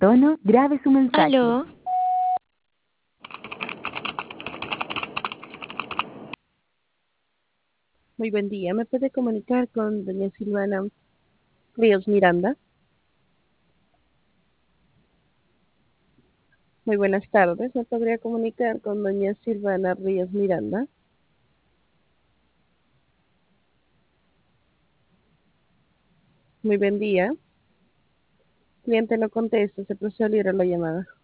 tono, grabe su mensaje. Aló, Muy buen día. ¿Me puede comunicar con doña Silvana Ríos Miranda? Muy buenas tardes. ¿Me podría comunicar con doña Silvana Ríos Miranda? Muy buen día. Cliente no contesta. Se procede a liberar la llamada.